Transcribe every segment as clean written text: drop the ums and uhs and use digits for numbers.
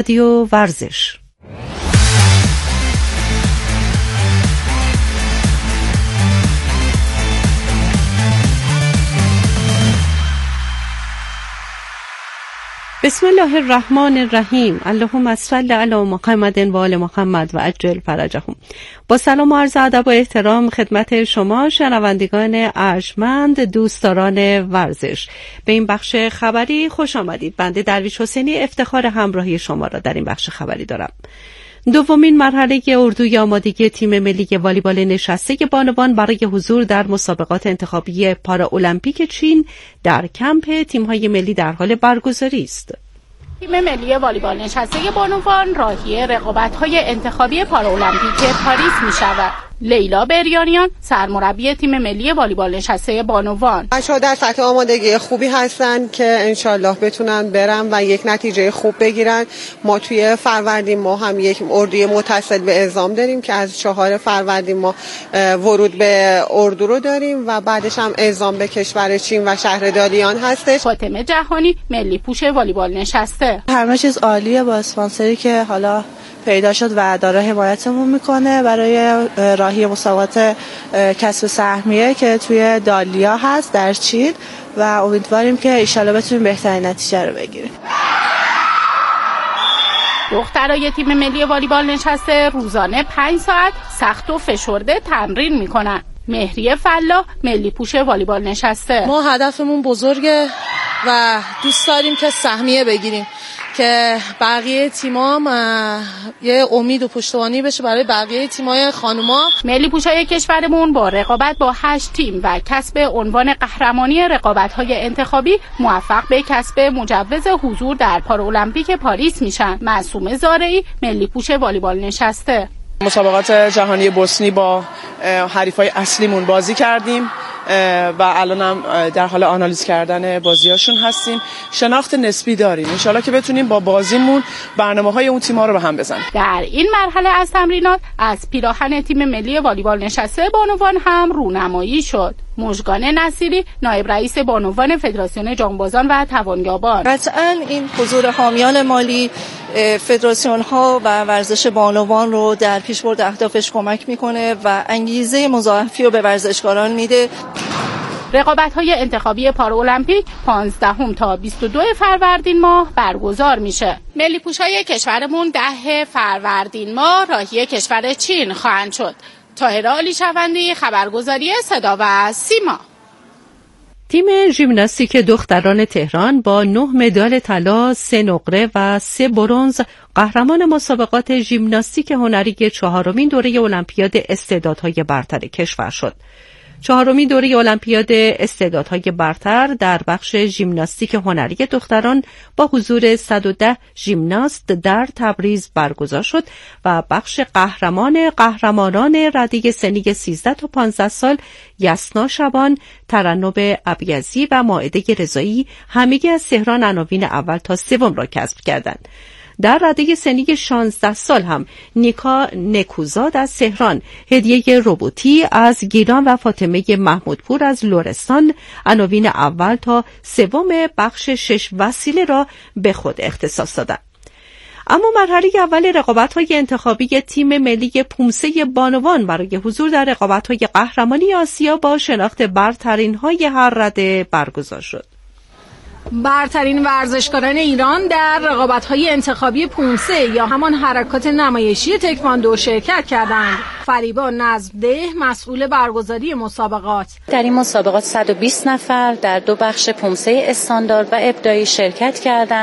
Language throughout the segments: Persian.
رادیو ورزش. بسم الله الرحمن الرحیم. اللهم صل علی محمد و آل محمد و عجل فرجهم. با سلام و عرض ادب و احترام خدمت شما شنوندگان ارجمند دوستداران ورزش، به این بخش خبری خوش آمدید. بنده درویش حسینی افتخار همراهی شما را در این بخش خبری دارم. دومین مرحله اردوی آمادگی تیم ملی والیبال نشسته بانوان برای حضور در مسابقات انتخابی پارالمپیک چین در کمپ تیم‌های ملی در حال برگزاری است. تیم ملی والیبال نشسته بانوان راهی رقابت‌های انتخابی پارالمپیک پاریس می‌شود. لیلا بریانیان سرمربی تیم ملی والیبال نشسته بانوان: بچه‌ها در سطح آمادگی خوبی هستن که انشالله بتونن برن و یک نتیجه خوب بگیرن. ما توی فروردین ماه هم یک اردوی متصل به اعزام داریم که از 4 فروردین ما ورود به اردو رو داریم و بعدش هم اعزام به کشور چین و شهر دالیان هستش. فاطمه جهانی ملی پوش والیبال نشسته: همه چیز عالیه با اسپانسری که حالا پیدا شد و داره حمایتمون میکنه برای راهی مسابقات کسب سهمیه که توی دالیا هست در چین و امیدواریم که ایشالا بتونیم بهترین نتیجه رو بگیریم. دخترای تیم ملی والیبال نشسته روزانه 5 ساعت سخت و فشرده تمرین میکنن. مهریه فلاح ملی پوش والیبال نشسته: ما هدفمون بزرگه و دوست داریم که سهمیه بگیریم که بقیه تیمام یه امید و پشتوانی بشه برای بقیه تیمای خانوما. ملی پوشای کشورمون با رقابت با 8 تیم و کسب عنوان قهرمانی رقابت‌های انتخابی موفق به کسب مجوز حضور در پارالمپیک پاریس میشن. معصومه زارعی ملی پوش والیبال نشسته: مسابقات جهانی بوسنی با حریفای اصلیمون بازی کردیم و الان هم در حال آنالیز کردن بازیاشون هستیم. شناخت نسبی داریم، انشالله که بتونیم با بازیمون برنامه‌های اون تیم‌ها رو به هم بزنیم. در این مرحله از تمرینات از پیراهن تیم ملی والیبال نشسته بانوان هم رونمایی شد. مژگان نصیری نایب رئیس بانوان فدراسیون جانبازان و توانیابان: قطعاً این حضور حامیان مالی فدراسیون ها و ورزش بانوان رو در پیشبرد اهدافش کمک میکنه و انگیزه مضاعفی رو به ورزشکاران میده. رقابت‌های انتخابی پارالمپیک 15 تا 22 فروردین ماه برگزار میشه. ملی پوشای کشورمون 10 فروردین ماه راهی کشور چین خواهند شد. طاهره علیشوندی، خبرگزاری صدا و سیما. تیم ژیمناستیک دختران تهران با 9 مدال طلا، 3 نقره و 3 برنز قهرمان مسابقات ژیمناستیک هنری 4مین دوره المپیاد استعدادهای برتر کشور شد. 4مین دوره المپیاد استعدادهای برتر در بخش ژیمناستیک هنری دختران با حضور 110 ژیمناست در تبریز برگزار شد و بخش قهرمانان رده سنی 13 تا 15 سال یسنا شبان، ترنم ابیضی و مائده رضایی همگی از تهران عناوین اول تا سوم را کسب کردند. در رده سنی 16 سال هم نیکا نکوزاد از تهران، هدیه روبوتی از گیلان و فاطمه محمودپور از لرستان عناوین اول تا سوم بخش 6 وسیله را به خود اختصاص دادند. اما مرحله اول رقابت‌های انتخابی تیم ملی پومسه بانوان برای حضور در رقابت‌های قهرمانی آسیا با شناخت برترین‌های هر رده برگزار شد. برترین ورزشکاران ایران در رقابت‌های انتخابی پومسه یا همان حرکات نمایشی تکواندو شرکت کردند. فریبا نظم‌ده مسئول برگزاری مسابقات: در این مسابقات 120 نفر در 2 بخش پومسه استاندارد و ابداعی شرکت کردند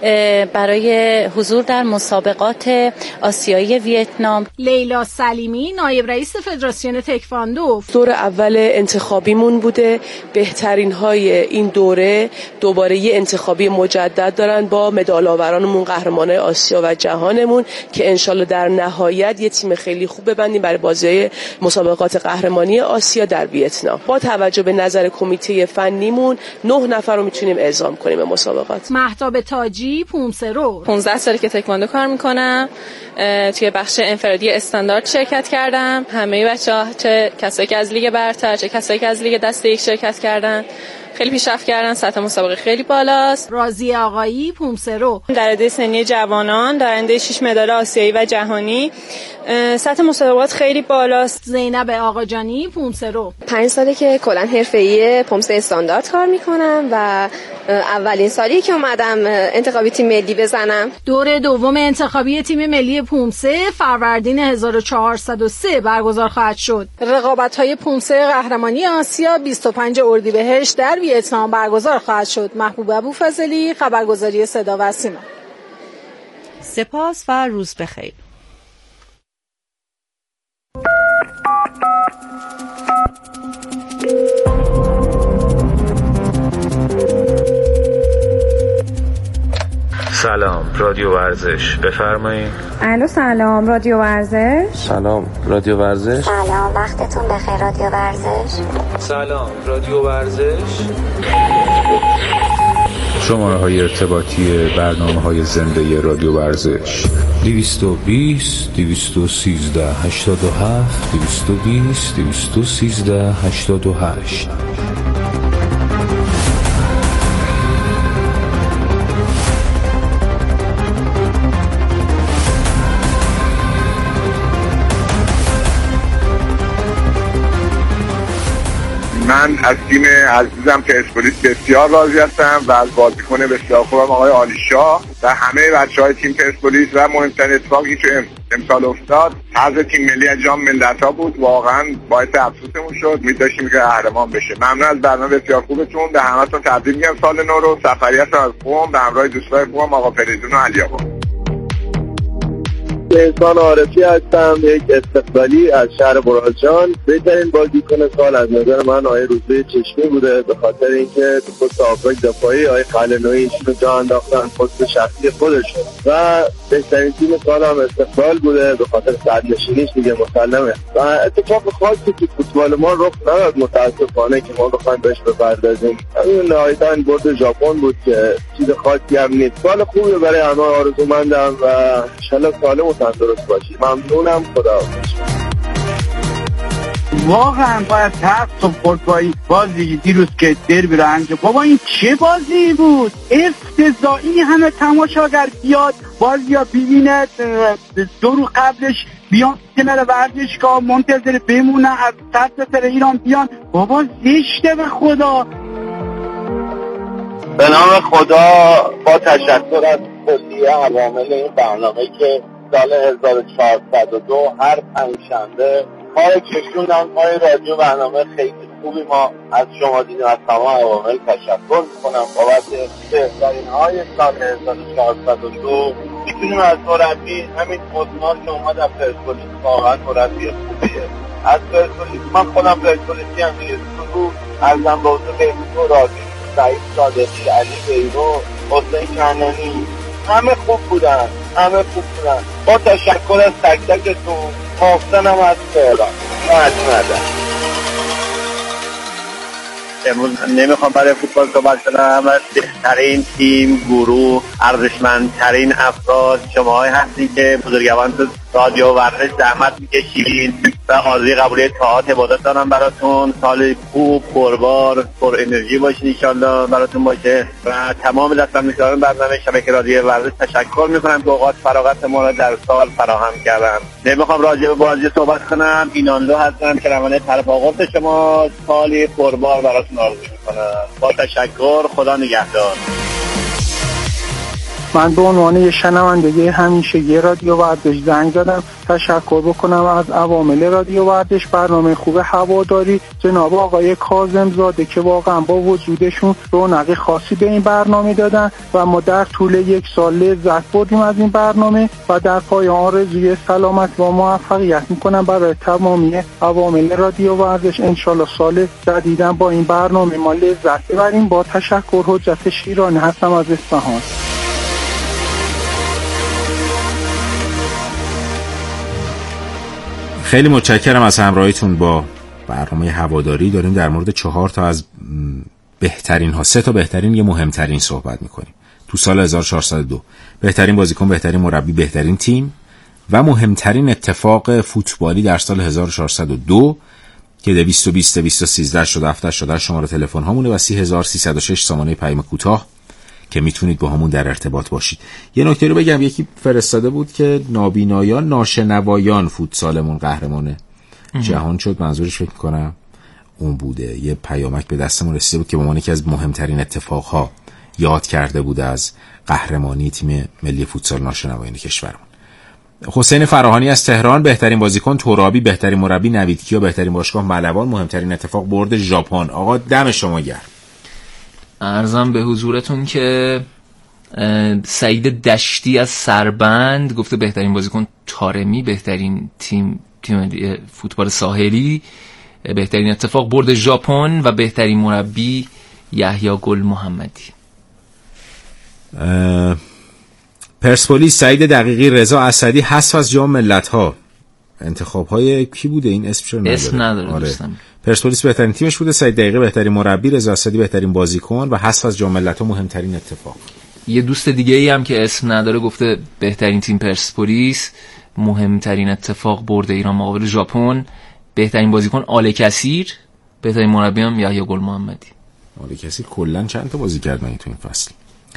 برای حضور در مسابقات آسیایی ویتنام. لیلا سلیمی نایب رئیس فدراسیون تکواندو: دور اول انتخابیمون بوده، بهترین های این دوره دوباره یه انتخابی مجدد دارن با مدال آورانمون قهرمانای آسیا و جهانمون که انشالله در نهایت یه تیم خیلی خوب ببندیم برای بازی مسابقات قهرمانی آسیا در ویتنام. با توجه به نظر کمیته فنیمون 9 نفر رو میتونیم اعزام کنیم به مسابقات. مهتاب تاجی پومسه رو: 15 ساله که تکواندو کار میکنم، توی بخش انفرادی استاندارد شرکت کردم. همه بچه‌ها چه کسایی که از لیگ برتر چه کسایی که از لیگ دسته یک شرکت کردن خیلی پیشرفت کردن، سطح مسابقه خیلی بالاست. راضیه آقایی پومسرو در رده سنی جوانان دارنده 6 مدال آسیایی و جهانی، سطح مسابقات خیلی بالاست. زینب آقاجانی پومسرو 5 ساله که کلا حرفه‌ای پومسه استاندارد کار میکنم و اولین سالی که اومدم انتخابی تیم ملی بزنم. دور دوم انتخابی تیم ملی پومسه فروردین 1403 برگزار خواهد شد. رقابت‌های پومسه قهرمانی آسیا 25 اردیبهشت در ویتنام برگزار خواهد شد. محبوب ابوفضلی، خبرگزاری صدا و سیما. سپاس و روز بخیر. سلام رادیو ورزش، بفرمایید. الو سلام رادیو ورزش. سلام رادیو ورزش. سلام وقتتون بخیر رادیو ورزش. سلام رادیو ورزش. شماره‌های ارتباطی برنامه‌های زنده رادیو ورزش 220 213 87 220 213 88. من از تیم عزیزم پرسپولیس بسیار راضی هستم و از بازیکن بسیار خوبم آقای عالیشاه و همه بچه‌های تیم پرسپولیس و مهمترین اتفاقی که امسال افتاد حذف تیم ملی از جام ملت‌ها بود. واقعا باعث افسوسمون شد، می‌داشتیم که قهرمان بشه. ممنون از برنامه بسیار خوبتون. به همتون تبریک میگم سال نو رو. سفری هستم از قم به همراه دوستای خوبم آقا فریدون و علی آقا. احسان عارفی هستم، یک استقلالی از شهر برازجان. بهترین بازیکن سال از نظر من آقای روزبه چشمی بوده، به خاطر اینکه تو پست هافبک دفاعی آقای قلعه‌نویی ایشونو جا انداختن پست شخصی خودشون. و بهترین تیم سال هم استقلال بوده به خاطر صدرنشینیش دیگه مسلمه. و اتفاق خاصی که فوتبال ما رخ نداد متاسفانه که ما بخوایم بهش بپردازیم. همین نهایتاً برد ژاپن بود که چیز خاصی هم نیست. سال خوبی برای همه آرزومندم و ان شاءالله سالم درست باشی. ممنونم، خداحافظ. واقعا باید ترس و خودبایی بازی دیروز که دربی رو انجام. بابا این چه بازی بود؟ افتضاحی. همه تماشاگر بیاد بازی ها ببینه، 2 روز قبلش بیان کنار ورزشگاه منتظر بمونه از سرتاسر ایران بیان. بابا زشته به خدا. به نام خدا با تشکر از کلیه عوامل این برنامه که سال 1402 هر پنجشنبه پای کشوندن پای رادیو برنامه خیلی خوبی ما از شما دیدیم. از تمام عوامل تشکر میکنم بابت بهترین های سال 1402. میتونیم از مربی همین مزمار که اومد از پرسپولیس، واقعا مربی خوبیه. از پرسپولیس من خودم پرسپولیسی هم دیگه تو ازم به حضور بهتون راضی، سعید صادقی، علی بیرو، حسین کنانی، همه خوب بودن. با تشکر از تک تکتون. محسنم از تهران. امروز نمیخوام برای فوتبال صحبت کنم. از بهترین تیم، گروه، ارزشمندترین افراد شماهایی هستید که بزرگواران تو رادیو ورزش زحمت میکشید و آرزوی قبولی طاعات عبادت دارم براتون. سال خوب، پربار، پر انرژی باشید انشالله براتون باشه. و تمام دستمزداران برنامه شبکه رادیو ورزش تشکر میکنم که اوقات فراغت ما را در سال فراهم کردن. نمیخوام راجع به بازی صحبت کنم. اینانلو هستم که روانه طرف آغاز شما سالی پربار براتون آرزو میکنم. با تشکر، خدا نگهدار. من به عنوان یه شنونده همیشگی رادیو ورزش زنگ زدم تشکر بکنم از عوامل رادیو ورزش، برنامه خوب هواداری جناب آقای کاظم زاده که واقعا با وجودشون رونق خاصی به این برنامه دادن و ما در طول 1 سال لذت بردیم از این برنامه و در پایان آرزوی سلامت و موفقیت میکنم برای تمامی عوامل رادیو ورزش. انشالله سال جدیداً با این برنامه ما لذت ببریم. با تشکر، حجت شیرانی هستم از اصفهان. خیلی متشکرم از همراهیتون با برنامه هواداری. داریم در مورد 4 تا از بهترین ها، 3 تا بهترین، یه مهمترین صحبت میکنیم تو سال 1402. بهترین بازیکن، بهترین مربی، بهترین تیم و مهمترین اتفاق فوتبالی در سال 1402 که 220 213 شده شماره تلفن هامونه و 30306 سامانه پیام کوتاه که میتونید با همون در ارتباط باشید. یه نکته رو بگم، یکی فرستاده بود که نابینایان ناشنوایان فوتسالمون قهرمان جهان شد. منظورش فکر کنم اون بوده. یه پیامک به دستمون رسیده بود که به عنوان یکی از مهمترین اتفاقها یاد کرده بود از قهرمانی تیم ملی فوتسال ناشنوایان کشورمون. حسین فراهانی از تهران: بهترین بازیکن ترابی، بهترین مربی نوید کیا، بهترین باشگاه ملوان، مهمترین اتفاق برد ژاپن. آقا دم شما گرم. عرضم به حضورتون که سعید دشتی از سربند گفته بهترین بازیکن طارمی، بهترین تیم فوتبال ساحلی، بهترین اتفاق برد ژاپن و بهترین مربی یحیی گل محمدی. پرسپولیس: سعید دقیقی، رضا اسدی، حذف از جام ملت‌ها. انتخاب‌های کی بوده این؟ اسم نداره. آره. پرسپولیس بهترین تیمش بوده، سعید دقیقی بهترین مربی، رضا اسدی بهترین بازیکن و حذف از جام ملت‌ها مهمترین اتفاق. یه دوست دیگه ای هم که اسم نداره گفته بهترین تیم پرسپولیس، مهمترین اتفاق برد ایران مقابل ژاپن، بهترین بازیکن آل کثیر، بهترین مربی هم یحیی گل محمدی. آل کثیر کلا چند تا بازی کرد من تو این فصل.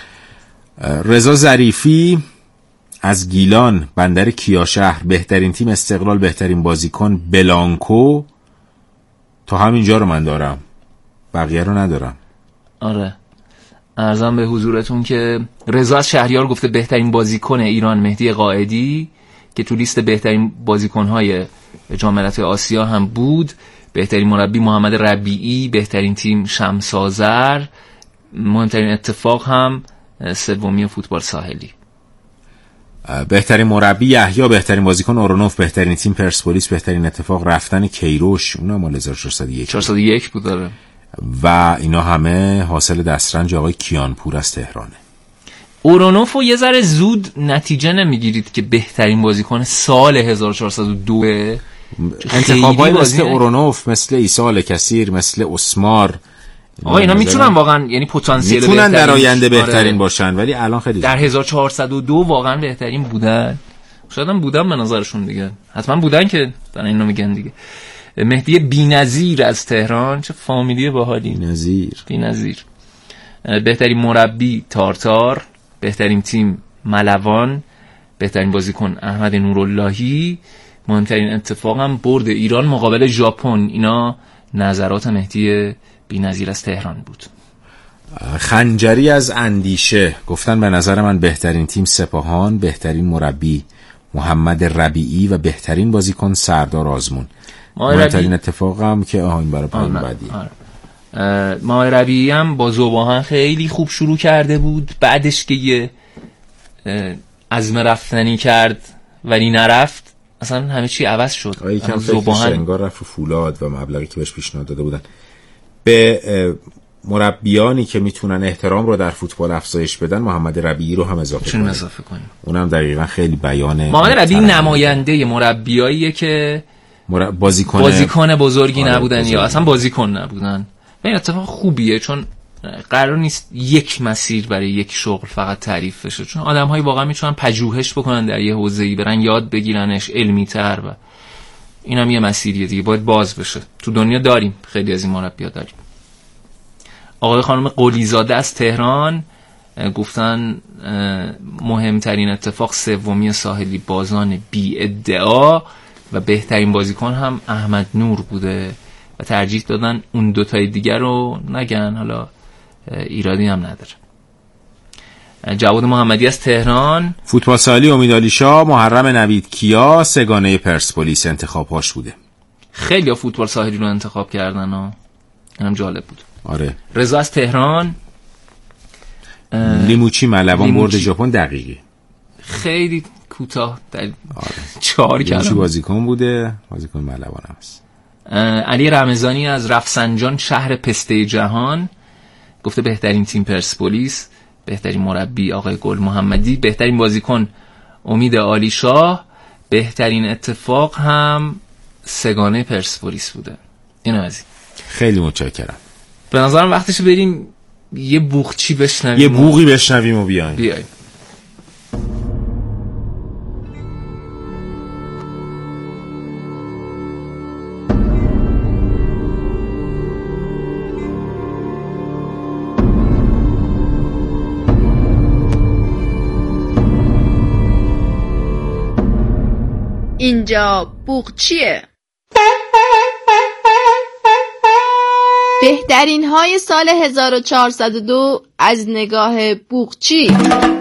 رضا ظریفی از گیلان، بندر کیاشهر: بهترین تیم استقلال، بهترین بازیکن بلانکو. تا همینجا رو من دارم، بقیه رو ندارم. آره. عرضم به حضورتون که رضا از شهریار گفته بهترین بازیکن ایران مهدی قائدی که تو لیست بهترین بازیکن‌های جام ملت‌های آسیا هم بود، بهترین مربی محمد ربیعی، بهترین تیم شمس آذر، مهمترین اتفاق هم سومی فوتبال ساحلی. بهترین مربی یحیی، بهترین بازیکن اورونوف، بهترین تیم پرسپولیس، بهترین اتفاق رفتن کیروش، اونم مال 1401 بود. داره. و اینا همه حاصل دسترنج آقای کیانپور از تهرانه. اورونوف رو یه ذره زود نتیجه نمیگیرید که بهترین بازیکن سال 1402 انتخابای مثل اورونوف، مثل عیسی الکثیر، مثل اسمار، آقا اینا میتونن واقعا، یعنی پتانسیل میتونن در آینده بهترین باشن، ولی الان خیلی در 1402 واقعا بهترین بودن. شاید هم بودن به نظرشون دیگه، حتما بودن که دارن اینو میگن دیگه. مهدی بی‌نظیر از تهران، چه فامیلی باحالی. بی‌نظیر. بهترین مربی تارتار، بهترین تیم ملوان، بهترین بازیکن احمد نوراللهی، مهمترین اتفاق هم برد ایران مقابل ژاپن. اینا نظرات مهدی بی‌نظیر از تهران بود. خنجری از اندیشه گفتن به نظر من بهترین تیم سپاهان، بهترین مربی محمد ربیعی و بهترین بازیکن سردار آزمون. مهمترین اتفاق هم که این برای پایین بعدی. محمد ربیعی هم با ذوباهن خیلی خوب شروع کرده بود، بعدش که یه عزم رفتنی کرد ولی نرفت، اصلا همه چی عوض شد. یکم فکرش انگار رفت رو فولاد و مبلغی که بهش پیشنهاد داده بودن. به مربیانی که میتونن احترام رو در فوتبال افزایش بدن محمد ربیعی رو هم اضافه کنیم. اونم دقیقاً خیلی بیانه. محمد ربیعی نماینده مربیاییه که بازیکن بزرگی نبودن یا اصلا بازیکن نبودن. این اتفاق خوبیه، چون قرار نیست یک مسیر برای یک شغل فقط تعریف بشه، چون آدم‌های واقعا میتونن پژوهش بکنن در یه حوزه‌ای، برن یاد بگیرنش علمی‌تر و اینم یه مسیریه دیگه، باید باز بشه. تو دنیا داریم، خیلی از این مربی‌ها داریم. آقای خانم قلیزاده از تهران گفتن مهمترین اتفاق سومی ساحلی بازان بی ادعا و بهترین بازیکن هم احمد نور بوده و ترجیح دادن اون دوتای دیگر رو نگن، حالا ایرادی هم نداره. جواد محمدی از تهران: فوتبال ساحلی امید علی شاه، محرم نوید کیا، سگانه پرسپولیس انتخاب‌هاش بوده. خیلی ها فوتبال ساحلی رو انتخاب کردن و اینم جالب بود. آره. رضا از تهران: لیموچی ملوان برد ژاپن دقیقی. خیلی کوتاه در 4 کلمه. لیموچی بازیکن بوده، بازیکن ملوان هم است. علی رمضانی از رفسنجان شهر پسته جهان گفته بهترین تیم پرسپولیس، بهترین مربی آقای گل محمدی، بهترین بازیکن امید علی شاه، بهترین اتفاق هم سگانه پرسپولیس بوده. اینو از این. خیلی متشکرم. به نظرم وقتش بریم یه بوقچی بشنویم، یه بوقی بشنویم و بیایم. اینجا بوقچیه. بهترین های سال 1402 از نگاه بوقچی.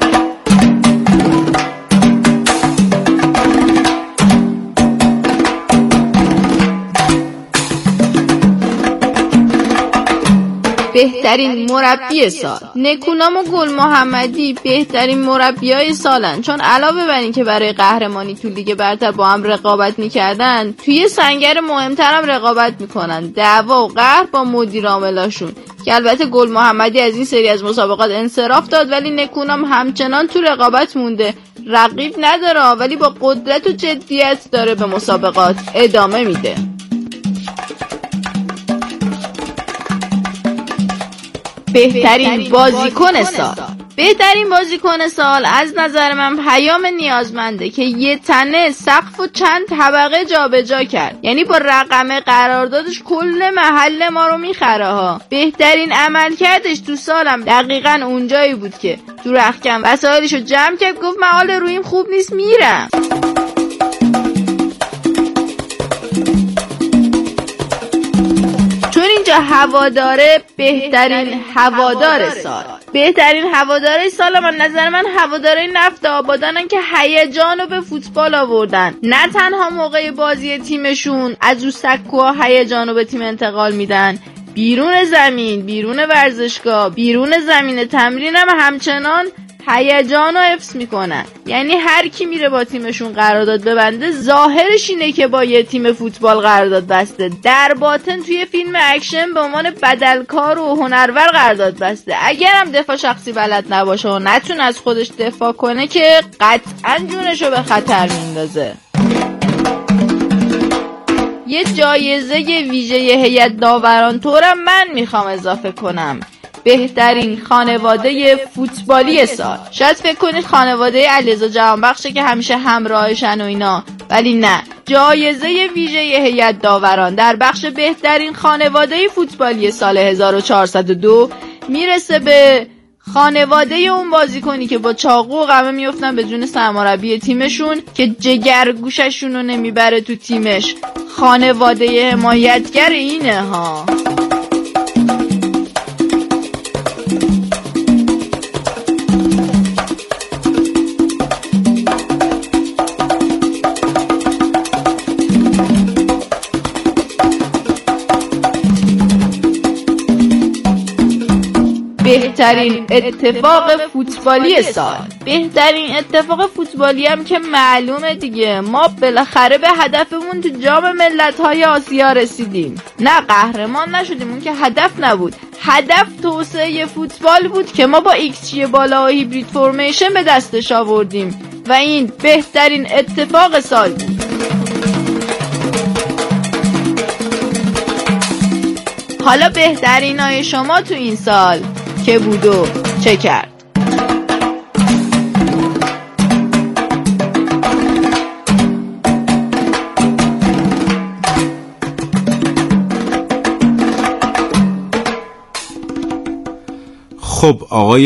بهترین مربی سال. نکونام و گل محمدی بهترین مربیای سالن، چون علاوه بر این که برای قهرمانی تو لیگ برتر با هم رقابت میکردن، توی سنگر مهمتر هم رقابت میکنن، دعوا و قهر با مدیر عاملاشون، که البته گل محمدی از این سری از مسابقات انصراف داد، ولی نکونام همچنان تو رقابت مونده، رقیب نداره ولی با قدرت و جدیت داره به مسابقات ادامه میده. بهترین بازیکن سال. بهترین بازیکن سال از نظر من پیام نیازمنده که یه تنه سقف و چند طبقه جابجا کرد، یعنی با رقم قراردادش کل محل ما رو میخره ها. بهترین عملکردش تو سالم دقیقاً اونجایی بود که تو رختکن وسایلشو جمع کرد، گفت من حال رویم خوب نیست میرم. چون اینجا هواداره بهترین هوادار سال. بهترین هوادار سال من نظر من هواداره نفت آبادانن که هیجان رو به فوتبال آوردن. نه تنها موقع بازی تیمشون از رو سکوها هیجان رو به تیم انتقال میدن، بیرون زمین، بیرون ورزشگاه، بیرون زمین تمرین هم همچنان هیجان رو حفظ میکنن. یعنی هر کی میره با تیمشون قرارداد ببنده ظاهرش اینه که با یه تیم فوتبال قرارداد بسته، در باطن توی فیلم اکشن به عنوان بدلکار و هنرور قرارداد بسته. اگرم دفاع شخصی بلد نباشه و نتونه از خودش دفاع کنه که قطعا جونشو به خطر میندازه. یه جایزه ویژه هیئت داوران طورم من میخوام اضافه کنم. بهترین خانواده فوتبالی سال. شاید فکر کنید خانواده علیرضا جهانبخشه که همیشه همراهشن و اینا، ولی نه. جایزه ویژه هیئت داوران در بخش بهترین خانواده فوتبالی سال 1402 میرسه به خانواده اون بازیکنی که با چاقو و قمه میفتن به جون سرمربی تیمشون که جگر گوششون رو نمیبره تو تیمش. خانواده حمایتگر اینه ها. بهترین اتفاق فوتبالی سال. بهترین اتفاق فوتبالی هم که معلومه دیگه، ما بالاخره به هدفمون تو جام ملت‌های آسیا رسیدیم. نه قهرمان نشدیم، اون که هدف نبود. هدف توسعه فوتبال بود که ما با XG بالا و هیبرید فرمیشن به دستش آوردیم و این بهترین اتفاق سال بود. حالا بهترینای شما تو این سال که بود و چه کرد؟ خب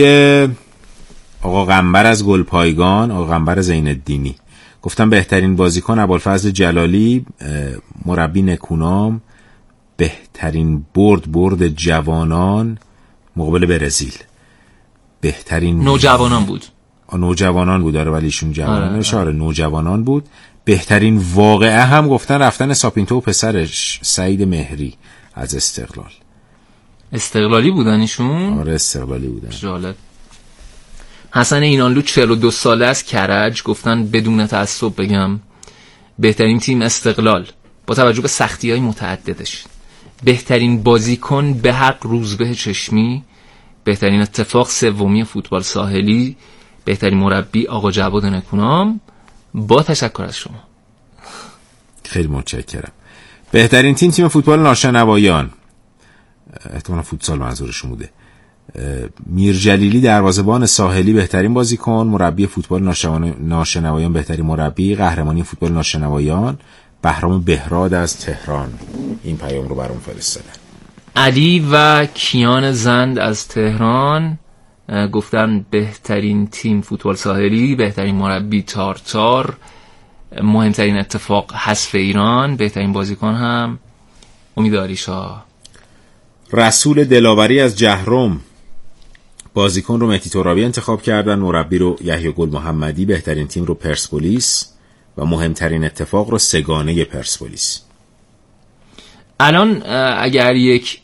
آقا قنبر از گلپایگان، آقا قنبر زین‌الدینی گفتم بهترین بازیکن ابوالفضل جلالی، مربی نکونام، بهترین برد جوانان مقابل برزیل، بهترین نوجوانان بود. نوجوانان بود داره، ولی ایشون جوانان نوجوانان بود. بهترین واقعه هم گفتن رفتن ساپینتو و پسرش سعید مهری از استقلال. استقلالی بودن ایشون؟ آره استقلالی بودن. جالب. حسن اینانلو 42 ساله از کرج گفتن بدون تعصب بگم بهترین تیم استقلال با توجه به سختی‌های متعددش. بهترین بازیکن به حق روزبه چشمی، بهترین اتفاق سومی فوتبال ساحلی، بهترین مربی آقا جواد نکونام. با تشکر از شما. خیلی متشکرم. بهترین تیم فوتبال ناشنوایان، احتمالا فوتسال منظورشون بوده. میرجلیلی دروازه‌بان ساحلی بهترین بازیکن، مربی فوتبال ناشنوایان بهترین مربی، قهرمانی فوتبال ناشنوایان بهرام بهراد از تهران. این پیام رو برام فرستادن. علی و کیان زند از تهران گفتن بهترین تیم فوتبال ساحلی، بهترین مربی تارتار، مهمترین اتفاق حذف ایران، بهترین بازیکن هم امید آریشا. رسول دلاوری از جهرم، بازیکن رو مهدی ترابی انتخاب کردن، مربی رو یحیی گل محمدی، بهترین تیم رو پرسپولیس و مهمترین اتفاق رو سگانه پرسپولیس. الان اگر یک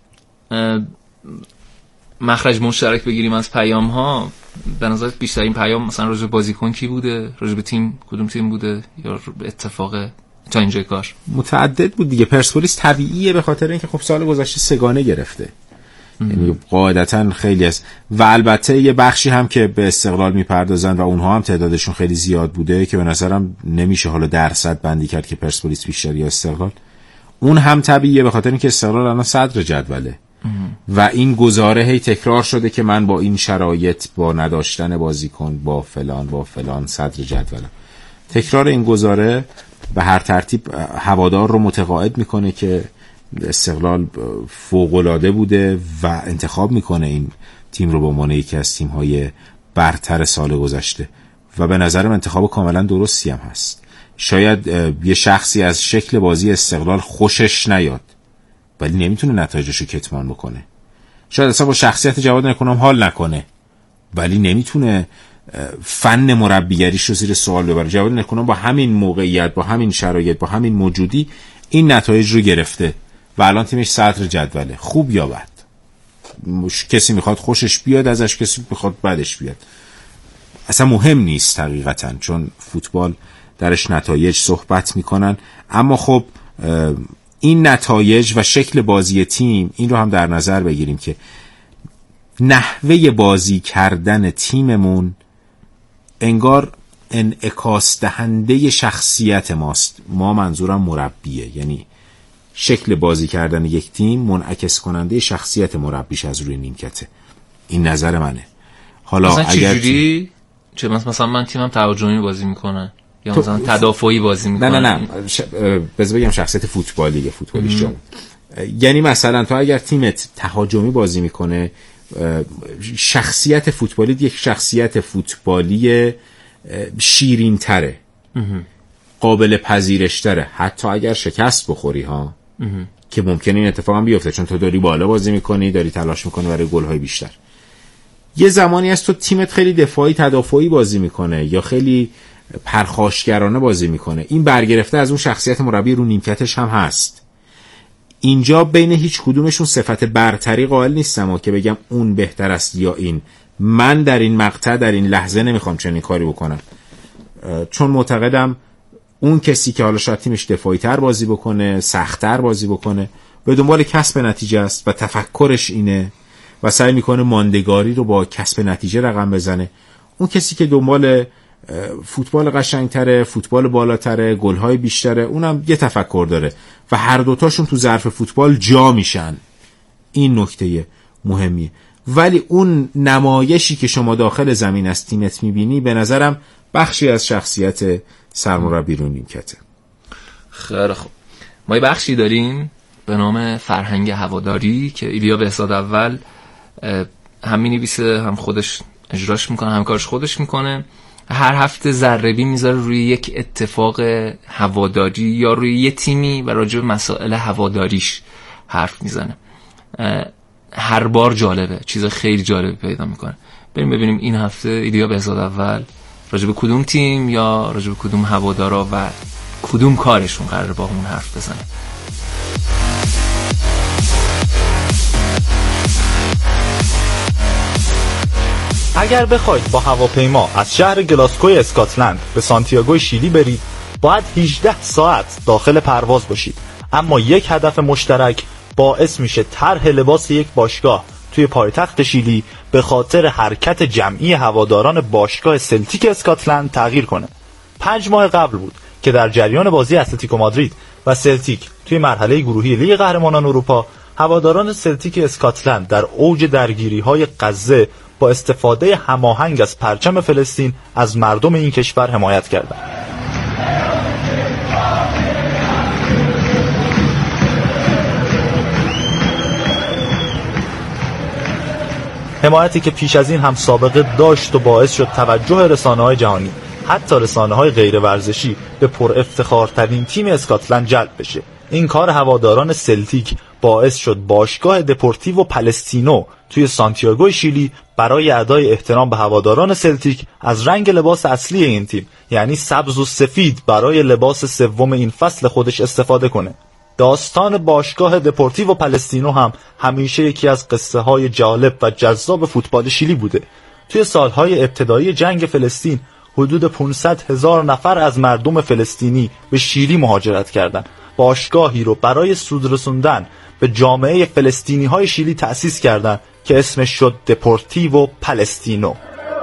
مخرج مشترک بگیریم از پیام ها، به نظرت بیشترین پیام مثلا راجع به بازیکن کی بوده، راجع به تیم کدوم تیم بوده، یا به اتفاق تا اینجای کار؟ متعدد بود دیگه. پرسپولیس طبیعیه به خاطر اینکه خب سال گذشته سگانه گرفته، یعنی قاعدتا خیلی است، و البته یه بخشی هم که به استقلال میپردازن و اونها هم تعدادشون خیلی زیاد بوده که به نظرم نمیشه حالا درصد بندی کرد که پرسپولیس بیشتر یا استقلال. اون هم طبیعیه به خاطر اینکه استقلال الان صدر جدوله و این گزاره هی تکرار شده که من با این شرایط، با نداشتن بازیکن، با فلان صدر جدولم. تکرار این گزاره به هر ترتیب هوادار رو متقاعد میکنه که استقلال فوق‌العاده بوده و انتخاب میکنه این تیم رو به عنوان یکی از تیم‌های برتر سال گذشته و به نظرم انتخاب کاملا درستی هم هست. شاید یه شخصی از شکل بازی استقلال خوشش نیاد ولی نمیتونه نتایجش رو کتمان بکنه. شاید اصلا با شخصیت جواد نکنم حال نکنه ولی نمیتونه فن مربیگریش رو زیر سوال ببره. جواد نکنم با همین موقعیت، با همین شرایط، با همین موجودی این نتایج رو گرفته و الان تیمش صدر جدوله. خوب یا بد، کسی میخواد خوشش بیاد ازش، کسی میخواد بدش بیاد، اصلا مهم نیست حقیقتا، چون فوتبال درش نتایج صحبت میکنن. اما خب این نتایج و شکل بازی تیم، این رو هم در نظر بگیریم که نحوه بازی کردن تیممون انگار انعکاس دهنده شخصیت ماست. ما منظورم مربیه، یعنی شکل بازی کردن یک تیم منعکس کننده شخصیت مربیش از روی نیمکته. این نظر منه. حالا اگر چجوری مثلا من تیمم تهاجمی بازی میکنه یا مثلا تدافعی بازی میکنه؟ نه بذار بگم شخصیت فوتبالیش جام. یعنی مثلا تو اگر تیمت تهاجمی بازی میکنه، شخصیت فوتبالی یک شخصیت فوتبالی شیرین تره، قابل پذیرش تره، حتی اگر شکست بخوری ها که ممکنه این اتفاق هم بیفته، چون تو داری بالا بازی میکنی، داری تلاش میکنی برای گل‌های بیشتر. یه زمانی از تو تیمت خیلی دفاعی تدافعی بازی میکنه یا خیلی پرخاشگرانه بازی میکنه، این برگرفته از اون شخصیت مربی رو نیمکتش هم هست. اینجا بین هیچ کدومشون صفت برتری قائل نیستم که بگم اون بهتر است یا این. من در این مقطع، در این لحظه نمیخوام چنین کاری بکنم، چون معتقدم اون کسی که حالا شاید تیمش دفاعی تر بازی بکنه، سخت‌تر بازی بکنه، به دنبال کسب نتیجه است و تفکرش اینه و سعی میکنه ماندگاری رو با کسب نتیجه رقم بزنه. اون کسی که دنبال فوتبال قشنگتره، فوتبال بالاتره، گل‌های بیشتره، اونم یه تفکر داره و هر دوتاشون تو ظرف فوتبال جا میشن. این نکته مهمیه. ولی اون نمایشی که شما داخل زمین از تیمت میبینی به نظرم بخشی از شخصیت سرمربی رو نیمکته. خیلی خوب. ما یه بخشی داریم به نام فرهنگ هواداری که ایلیا بهزاد اول هم می‌نویسه، هم خودش اجراش میکنه، هم کارش خودش میکنه. هر هفته ذره‌بین میذاره روی یک اتفاق هواداری یا روی یه تیمی و راجع به مسائل هواداریش حرف میزنه. هر بار جالبه، چیز خیلی جالبی پیدا میکنه. بریم ببینیم این هفته ایلیا بهزاد اول راجع به کدوم تیم یا راجع به کدوم هوادارا و کدوم کارشون قراره با همون حرف بزنه. اگر بخواید با هواپیما از شهر گلاسکوی اسکاتلند به سانتیاگوی شیلی برید، باید 18 ساعت داخل پرواز باشید. اما یک هدف مشترک باعث میشه طرح لباس یک باشگاه توی پایتخت شیلی به خاطر حرکت جمعی هواداران باشگاه سلتیک اسکاتلند تغییر کنه. 5 ماه قبل بود که در جریان بازی اتلتیکو مادرید و سلتیک توی مرحله گروهی لیگ قهرمانان اروپا، هواداران سلتیک اسکاتلند در اوج درگیری‌های غزه با استفاده هماهنگ از پرچم فلسطین از مردم این کشور حمایت کردند. حمایتی که پیش از این هم سابقه داشت و باعث شد توجه رسانه‌های جهانی حتی رسانه‌های غیر ورزشی به پر افتخارترین تیم اسکاتلند جلب بشه. این کار هواداران سلتیک باعث شد باشگاه دپورتیو پالستینو توی سانتیاگوی شیلی برای ادای احترام به هواداران سلتیک از رنگ لباس اصلی این تیم، یعنی سبز و سفید، برای لباس سوم این فصل خودش استفاده کنه. داستان باشگاه دپورتیو پالستینو هم همیشه یکی از قصه های جالب و جذاب فوتبال شیلی بوده. توی سالهای ابتدایی جنگ فلسطین حدود 500,000 نفر از مردم فلسطینی به شیلی مهاجرت کردند. باشگاهی رو برای سود رسوندن به جامعه فلسطینی های شیلی تأسیس کردند که اسمش شد دپورتیو پالستینو.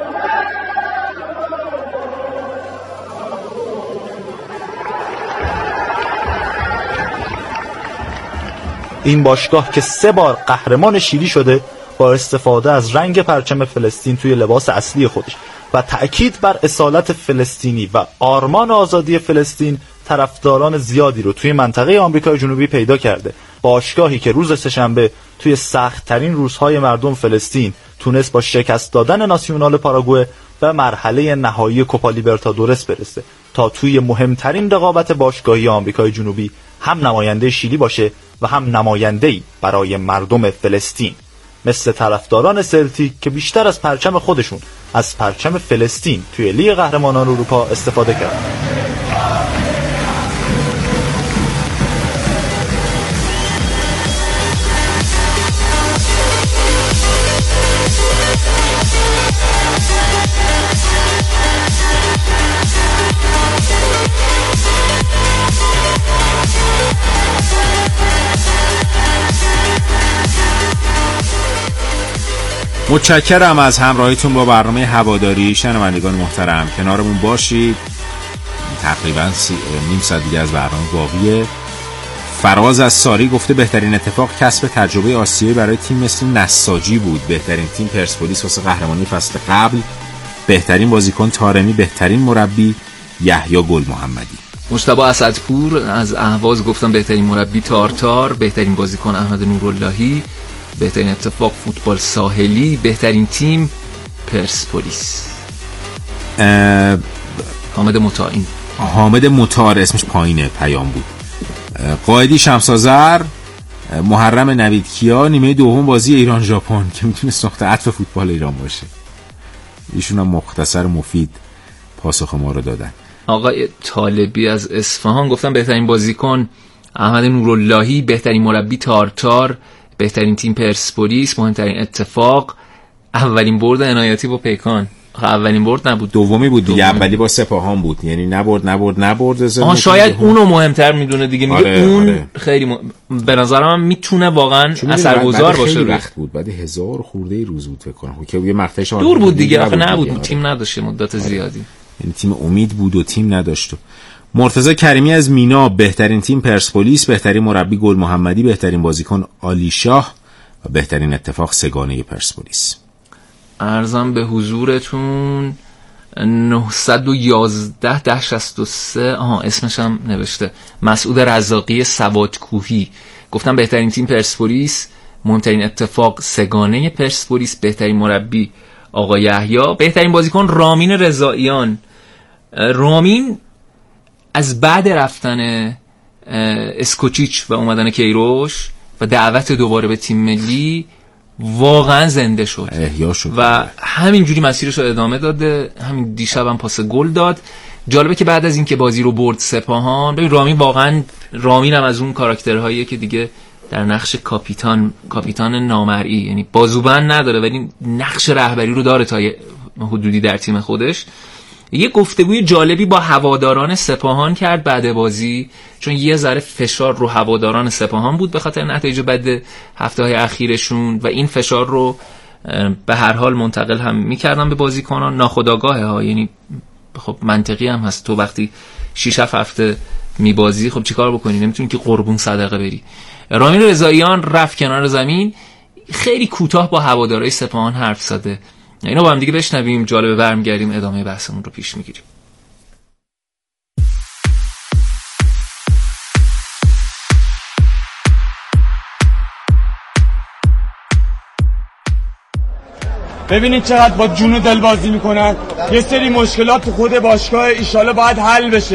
این باشگاه که 3 بار قهرمان شیلی شده، با استفاده از رنگ پرچم فلسطین توی لباس اصلی خودش و تأکید بر اصالت فلسطینی و آرمان آزادی فلسطین، طرفداران زیادی رو توی منطقه آمریکای جنوبی پیدا کرده. باشگاهی که روز سه‌شنبه توی سخت‌ترین روزهای مردم فلسطین تونست با شکست دادن ناسیونال پاراگوئه به مرحله نهایی کوپا لیبرتادورس برسه تا توی مهمترین رقابت باشگاهی آمریکای جنوبی هم نماینده شیلی باشه و هم نماینده‌ای برای مردم فلسطین. مثل طرفداران سلتیک که بیشتر از پرچم خودشون از پرچم فلسطین توی لیگ قهرمانان اروپا استفاده کردن. متشکرم از همراهیتون با برنامه هواداری. شنوندگان محترم کنارمون باشید. تقریبا نیم ساعت دیگه از برنامه باقیه. فراز از ساری گفته بهترین اتفاق کسب تجربه آسیایی برای تیم مثل نساجی بود. بهترین تیم پرسپولیس واسه قهرمانی فصل قبل. بهترین بازیکن طارمی، بهترین مربی یحیی گل محمدی. مجتبی اسدپور از اهواز گفتم بهترین مربی تارتار، بهترین بازیکن احمد نوراللهی، بهترین اتفاق فوتبال ساحلی، بهترین تیم پرسپولیس. حامد مطار اسمش پایینه، پیام بود. قائدی شمس‌آذر، محرم نویدکیا، نیمه دوم بازی ایران ژاپن که میتونه نقطه عطف فوتبال ایران باشه. ایشون هم مختصر مفید پاسخ ما رو دادن. آقای طالبی از اصفهان گفتن بهترین بازیکن احمد نوراللهی، بهترین مربی تارتار، بهترین تیم پرسپولیس، مهمترین اتفاق اولین برد عنایتی با پیکان. اولین برد نبود، دومی بود دیگه. اولی با سپاهان بود، یعنی نبرد شاید اونو مهمتر میدونه دیگه. میگه اون خیلی به نظرم میتونه واقعا اثرگذار باشه. خیلی وقت بود، بعد 1000 خورده روز بود فکر کنم که یه مقطعش دور بود دیگه. آخه نبود، تیم نداشت مدت زیادی، یعنی تیم امید بود و تیم نداشت. مرتضی کریمی از مینا، بهترین تیم پرسپولیس، بهترین مربی گل محمدی، بهترین بازیکن علی شاه و بهترین اتفاق سگانه پرسپولیس. ارزم به حضورتون 911-63 اسمش هم نوشته، مسعود رزاقی سوادکوهی گفتم بهترین تیم پرسپولیس، مهمترین اتفاق سگانه پرسپولیس، بهترین مربی آقای یحیی، بهترین بازیکن رامین رضاییان. رامین از بعد رفتن اسکوچیچ و اومدن کیروش و دعوت دوباره به تیم ملی واقعا زنده شد، احیا شد و همینجوری مسیرش رو ادامه داده. همین دیشب هم پاس گل داد. جالبه که بعد از این که بازی رو برد سپاهان، ببین رامین هم از اون کاراکترهاییه که دیگه در نقش کاپیتان نامرئی، یعنی بازوبند نداره ولی نقش رهبری رو داره تا حدودی در تیم خودش. یه گفتگوی جالبی با هواداران سپاهان کرد بعد بازی، چون یه ذره فشار رو هواداران سپاهان بود به خاطر نتایج بد هفته‌های اخیرشون و این فشار رو به هر حال منتقل هم می‌کردن به بازیکنان ناخودآگاهه ها. یعنی خب منطقی هم هست، تو وقتی 6-7 هفته میبازی خب چیکار بکنی؟ نمیتونی که قربون صدقه بری. رامین رضاییان رفت کنار زمین، خیلی کوتاه با هوادارهای سپاهان حرف زده. اینو با هم دیگه بشنویم، جالبه، برمیگردیم ادامه بحثمون رو پیش میگیریم. ببینید چقدر با جون و دل بازی میکنن. یه سری مشکلات تو خود باشگاه ایشالا باید حل بشه.